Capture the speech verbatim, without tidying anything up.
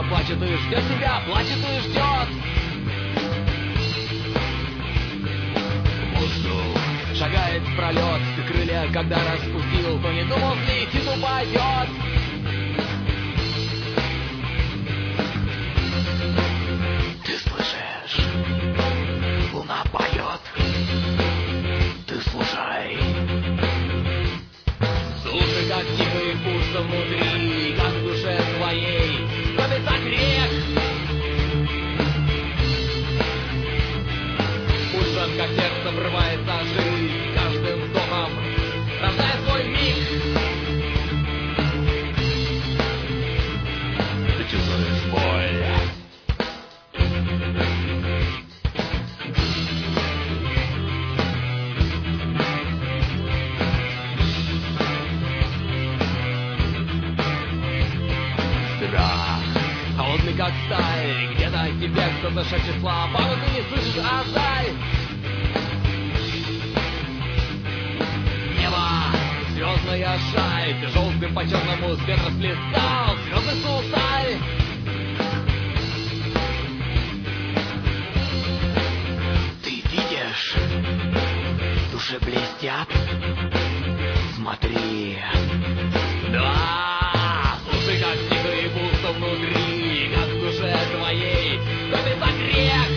плачет и ждет тебя, плачет и ждет. Воздух шагает в пролет, ты крылья когда распустил, то не думал взлетит, упадет. Ты слышишь? Луна поет. Ты слушай. Слушай, как тихо и пусто внутри, как в душе твоей топится грех. Пульсом, как сердце, врывается жизнь, каждым вдохом рождая свой миг. Ты чувствуешь боль. Страх, холодный как сталь, где-то о тебе кто-то шепчет слова, но ты не слышишь, а жаль. Небо, звездная шаль, ты желтым по черному свет расплескал, звезды сусаль. Ты видишь, души блестят, смотри. Да, слушай, как тихо и пусто внутри, как в душе твоей топится грех.